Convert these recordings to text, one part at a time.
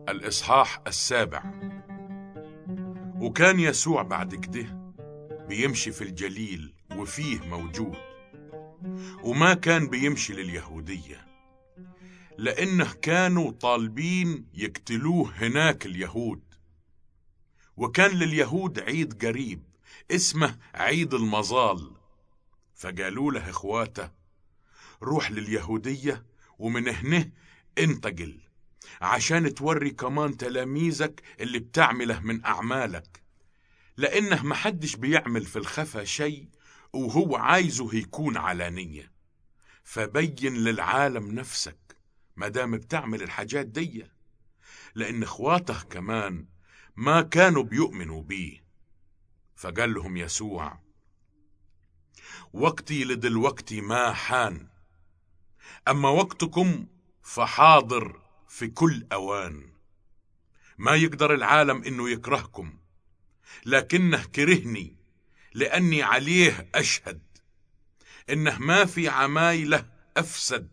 الإصحاح 7. وكان يسوع بعد كده بيمشي في الجليل وفيه موجود، وما كان بيمشي لليهودية لأنه كانوا طالبين يقتلوه هناك اليهود. وكان لليهود عيد قريب اسمه عيد المظال، فقالوا له إخواته روح لليهودية ومن هنا انتقل عشان توري كمان تلاميذك اللي بتعمله من أعمالك، لأنه محدش بيعمل في الخفا شيء وهو عايزه يكون علانية. فبين للعالم نفسك مدام بتعمل الحاجات دي، لأن إخواته كمان ما كانوا بيؤمنوا بيه. فقال لهم يسوع وقتي لدلوقتي ما حان، أما وقتكم فحاضر في كل أوان. ما يقدر العالم إنه يكرهكم، لكنه كرهني لأني عليه أشهد إنه ما في عمايله أفسد.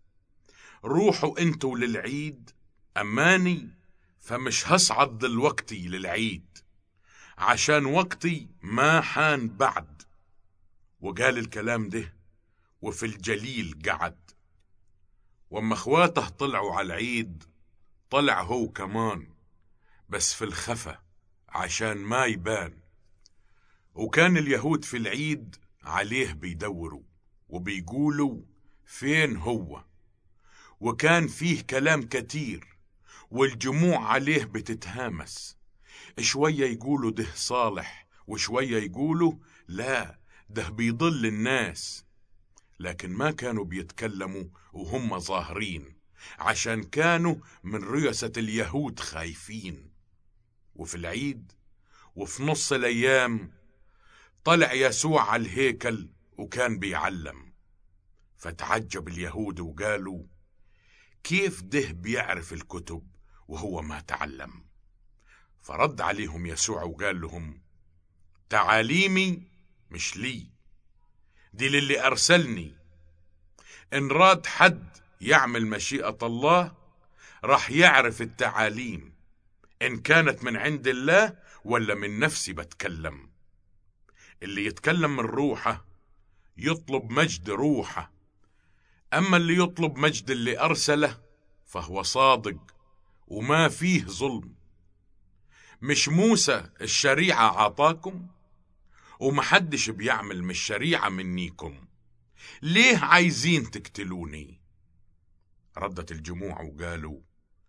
روحوا انتوا للعيد، أماني فمش هصعد دلوقتي للعيد عشان وقتي ما حان بعد. وقال الكلام ده وفي الجليل قعد. وما اخواته طلعوا على العيد طلع هو كمان، بس في الخفا عشان ما يبان. وكان اليهود في العيد عليه بيدوروا وبيقولوا فين هو، وكان فيه كلام كتير والجموع عليه بتتهامس، شوية يقولوا ده صالح وشوية يقولوا لا ده بيضل الناس. لكن ما كانوا بيتكلموا وهم ظاهرين عشان كانوا من رياسة اليهود خايفين. وفي العيد وفي نص الأيام طلع يسوع على الهيكل وكان بيعلم، فتعجب اليهود وقالوا كيف ده بيعرف الكتب وهو ما تعلم؟ فرد عليهم يسوع وقال لهم تعاليمي مش لي، دي للي أرسلني. إن راد حد يعمل مشيئة الله راح يعرف التعاليم إن كانت من عند الله ولا من نفسي بتكلم. اللي يتكلم من روحه يطلب مجد روحه، أما اللي يطلب مجد اللي أرسله فهو صادق وما فيه ظلم. مش موسى الشريعة عطاكم؟ ومحدش بيعمل من الشريعة منيكم، ليه عايزين تقتلوني؟ ردت الجموع وقالوا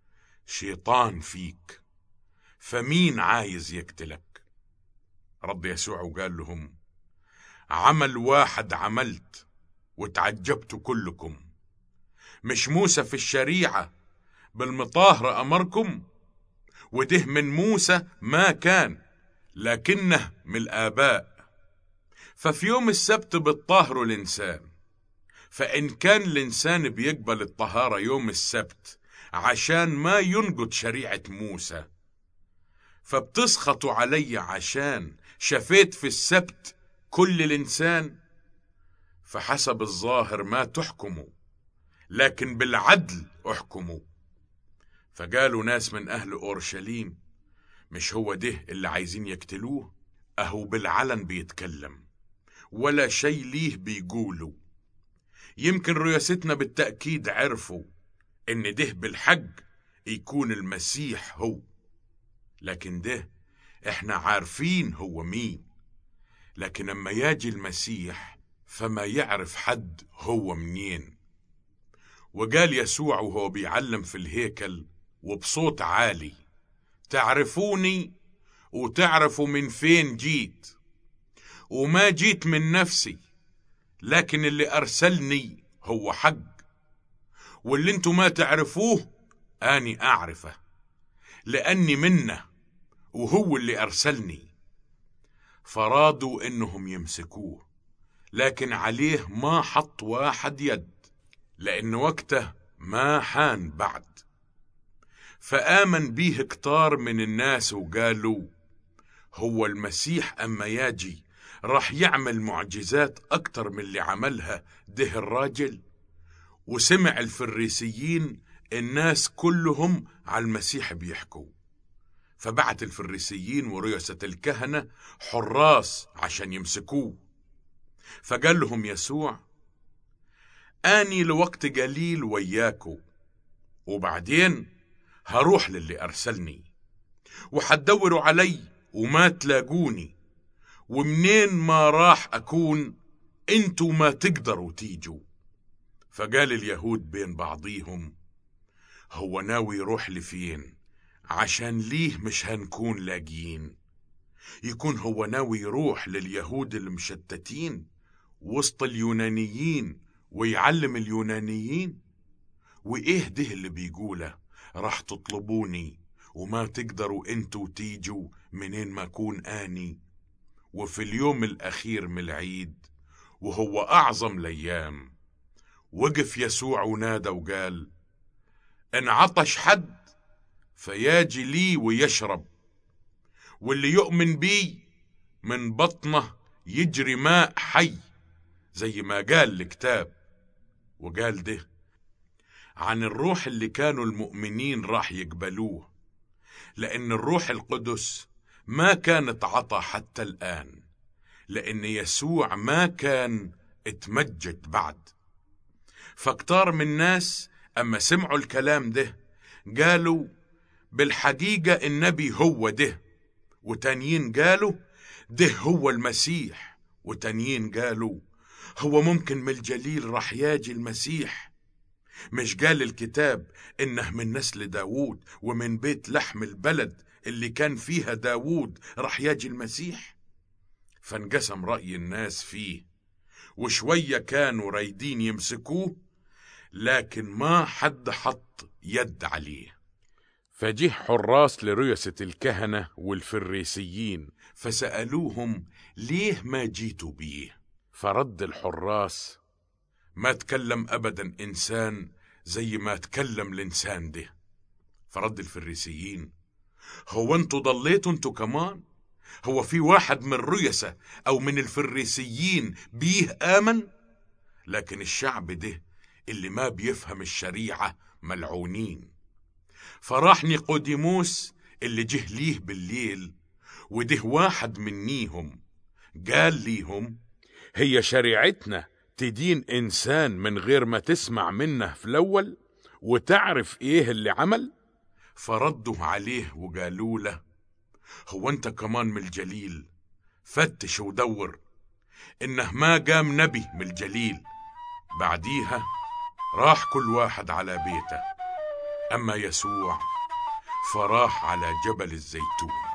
شيطان فيك، فمين عايز يقتلك؟ رد يسوع وقال لهم عمل واحد عملت وتعجبتوا كلكم. مش موسى في الشريعة بالمطاهرة أمركم؟ وده من موسى ما كان، لكنه من الآباء. ففي يوم السبت بالطاهر الإنسان، فإن كان الإنسان بيقبل الطهارة يوم السبت عشان ما ينقض شريعة موسى، فبتسخطوا علي عشان شفيت في السبت كل الإنسان. فحسب الظاهر ما تحكموا، لكن بالعدل احكموا. فقالوا ناس من أهل أورشليم مش هو ده اللي عايزين يقتلوه؟ أهو بالعلن بيتكلم ولا شيء ليه بيقولوا. يمكن رياستنا بالتأكيد عرفوا إن ده بالحق يكون المسيح هو، لكن ده إحنا عارفين هو مين. لكن أما يجي المسيح فما يعرف حد هو منين. وقال يسوع وهو بيعلم في الهيكل وبصوت عالي تعرفوني وتعرفوا من فين جيت، وما جيت من نفسي لكن اللي أرسلني هو حق، واللي انتوا ما تعرفوه أني أعرفه لأني منه وهو اللي أرسلني. فرادوا إنهم يمسكوه، لكن عليه ما حط واحد يد لأن وقته ما حان بعد. فآمن بيه كتار من الناس وقالوا هو المسيح أما ياجي راح يعمل معجزات أكتر من اللي عملها ده الراجل. وسمع الفريسيين الناس كلهم على المسيح بيحكوا، فبعت الفريسيين ورؤساء الكهنة حراس عشان يمسكوه. فقال لهم يسوع: آني لوقت قليل وياكو، وبعدين هروح للي أرسلني، وحتدوروا علي وما تلاقوني، ومنين ما راح أكون انتوا ما تقدروا تيجوا. فقال اليهود بين بعضيهم: هو ناوي يروح لفين؟ عشان ليه مش هنكون لاقيين؟ يكون هو ناوي يروح لليهود المشتتين وسط اليونانيين ويعلم اليونانيين؟ وإيه ده اللي بيقوله راح تطلبوني وما تقدروا انتوا تيجوا منين ما كون آني؟ وفي اليوم الأخير من العيد وهو أعظم الأيام وقف يسوع ونادى وقال: إن عطش حد فياجي لي ويشرب، واللي يؤمن بي من بطنه يجري ماء حي، زي ما قال الكتاب. وقال ده عن الروح اللي كانوا المؤمنين راح يقبلوه، لأن الروح القدس ما كانت عطى حتى الآن، لأن يسوع ما كان اتمجد بعد. فاكتار من الناس أما سمعوا الكلام ده قالوا: بالحقيقة النبي هو ده. وتانيين قالوا: ده هو المسيح. وتانيين قالوا: هو ممكن من الجليل راح ياجي المسيح؟ مش قال الكتاب إنه من نسل داوود ومن بيت لحم البلد اللي كان فيها داوود راح ياجي المسيح؟ فانقسم رأي الناس فيه، وشوية كانوا رايدين يمسكوه، لكن ما حد حط يد عليه. فجه حراس لرؤساء الكهنة والفريسيين فسألوهم: ليه ما جيتوا بيه؟ فرد الحراس: ما تكلم أبدا إنسان زي ما تكلم الإنسان ده. فرد الفريسيين: هو انتوا ضليتوا انتوا كمان؟ هو في واحد من الرؤساء أو من الفريسيين بيه آمن؟ لكن الشعب ده اللي ما بيفهم الشريعة ملعونين. فراح نيقوديموس اللي جه ليه بالليل، وده واحد منيهم، قال ليهم: هي شريعتنا تدين إنسان من غير ما تسمع منه في الأول وتعرف إيه اللي عمل؟ فردوا عليه وقالوا له: هو أنت كمان من الجليل؟ فتش ودور إنه ما قام نبي من الجليل. بعديها راح كل واحد على بيته، أما يسوع فراح على جبل الزيتون.